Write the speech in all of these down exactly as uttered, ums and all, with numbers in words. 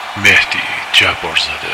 مهدی جبارزاده.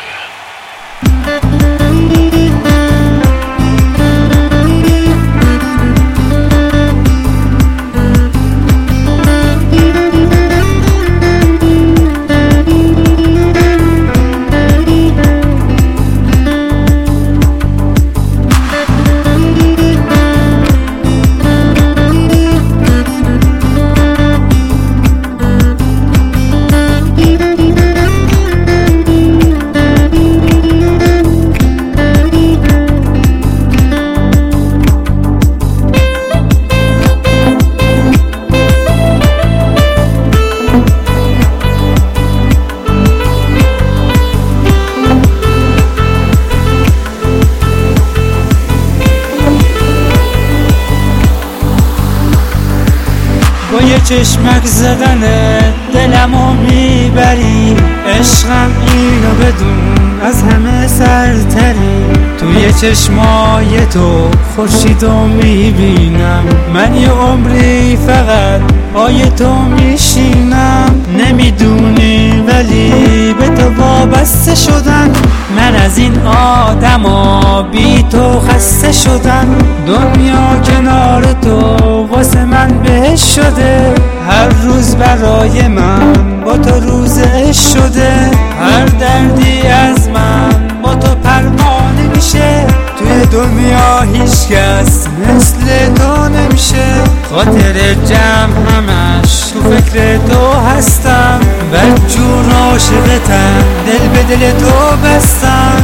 با یه چشمک زدنه دلمو میبری، عشقم اینو بدون از همه سرتری. توی چشمای تو خورشیدو میبینم، من یه عمری فقط پای تو میشینم. نمیدونی ولی به تو وابسته شدم، من از این آدما بی تو خسته شدم. دنیا کنار تو واسه من بهش شده، هر روز برای من با تو روز عشق شده. هر دردی از من با تو پروانه میشه، توی دنیا هیچ کس مثل تو نمیشه. خاطر جمع همش تو فکر تو هستم، بدجور عاشقتم، دل به دل تو بستم.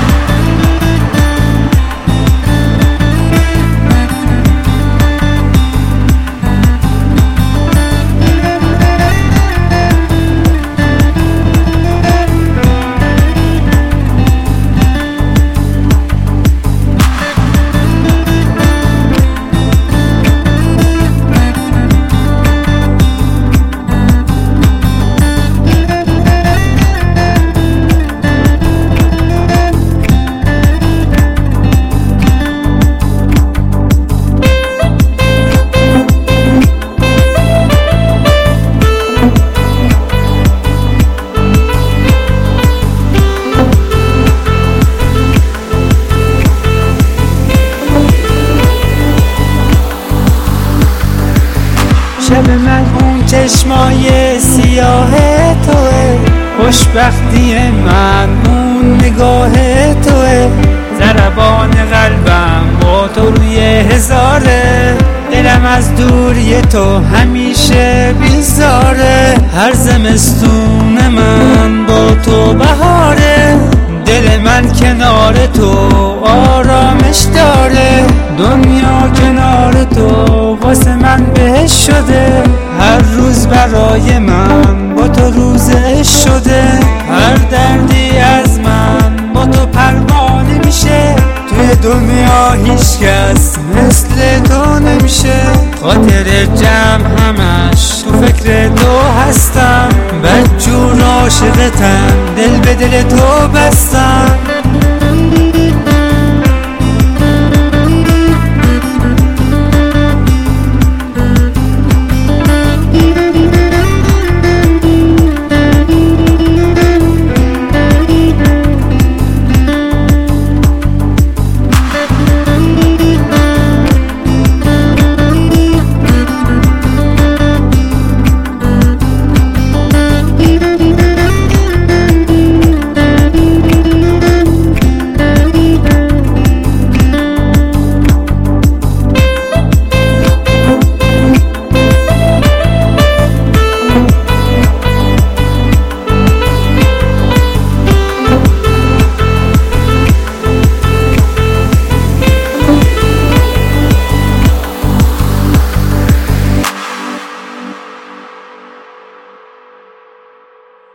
شب من اون چشمای سیاه توه، خوشبختی من اون نگاه توه. ضربان قلبم با تو روی هزاره، دلم از دوری تو همیشه بیزاره. هر زمستون من با تو بهاره، دل من کنار تو آرامش داره. دنیا کنار تو واسه من بهش شده، هر روز برای من با تو روز عشق شده. هر دردی از من با تو پروانه میشه، توی دنیا هیچ کس مثل تو نمیشه. خاطر جمع همش تو فکر تو هستم، بدجور عاشقتم، دل به دل تو بستم.